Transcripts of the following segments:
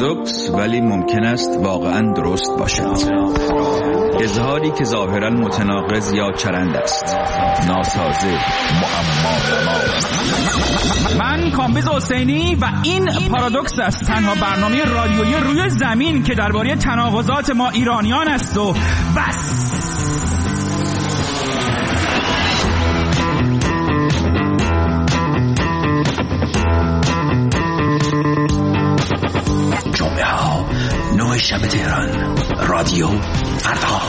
پارادوکس ولی ممکن است واقعا درست باشد. اظهاری که ظاهرا متناقض یا چرند است، ناسازه، معما. من کامبیز حسینی و این پارادوکس است، تنها برنامه رادیویی روی زمین که درباره تناقضات ما ایرانیان است و بس. جمعه ها 9 شب تهران، رادیو فردا.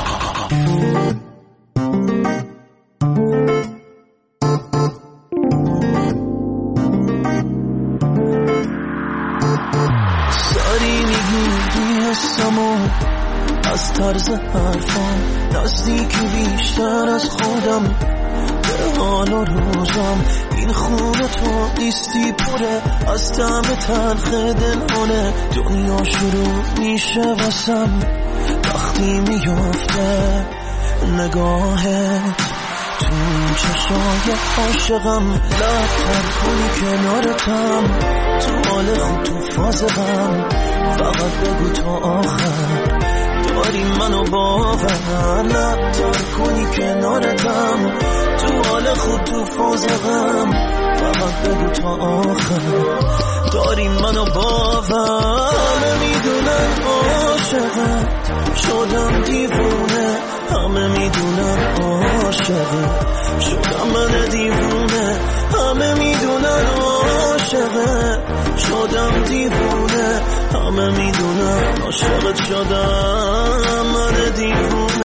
ساری میگی حسمو از طرز حرفم، نزدیکی بیشتر از خودم به حال و روزم. این خونه تو نیستی پره از طعم تلخ دلانه، دنیا شروع میشه واسم وقتی میفته نگاهت تو چشای عاشقم. لبتر کنی کنارتم، تو حال خود تو فاز غم، فقط بگو تا آخر داری منو باور. لبتر کنی کنارتم، تو حال خود تو فاز غم، فقط بگو تا آخر داری منو باور. همه میدونن عاشقت شدم دیوونه، همه میدونن عاشقت شدم من دیوونه، همه میدونن عاشقت شدم دیوونه، همه میدونن عاشقت شدم من دیوونه.